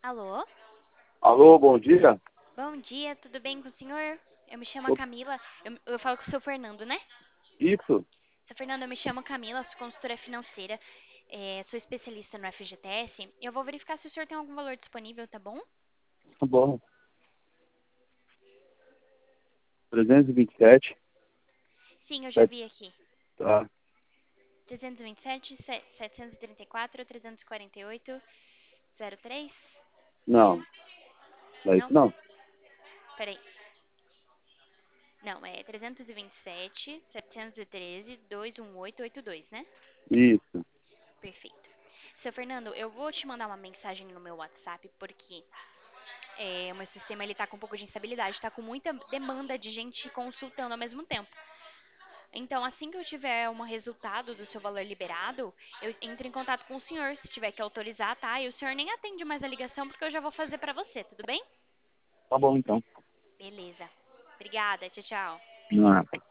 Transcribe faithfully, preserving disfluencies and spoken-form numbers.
Alô? Alô, bom dia. Bom dia, tudo bem com o senhor? Eu me chamo Sou Camila, eu, eu falo com o seu Fernando, né? isso. Seu Fernando, eu me chamo Camila, sou consultora financeira, é, sou especialista no F G T S. Eu vou verificar se o senhor tem algum valor disponível, tá bom? Tá bom. trezentos e vinte e sete. Sim, eu já Sete- vi aqui. Tá. trezentos e vinte e sete, se- setecentos e trinta e quatro, trezentos e quarenta e oito, zero três? Não, não é isso Não? não. Peraí. Não, é trezentos e vinte e sete, setecentos e treze, dois um oito oito dois, né? Isso. Perfeito. Seu Fernando, eu vou te mandar uma mensagem no meu WhatsApp porque é, o meu sistema ele tá com um pouco de instabilidade, tá com muita demanda de gente consultando ao mesmo tempo. Então, assim que eu tiver um resultado do seu valor liberado, eu entro em contato com o senhor, se tiver que autorizar, tá? E o senhor nem atende mais a ligação porque eu já vou fazer pra você, tudo bem? Tá bom então. Beleza. Obrigada, tchau, tchau. Não é.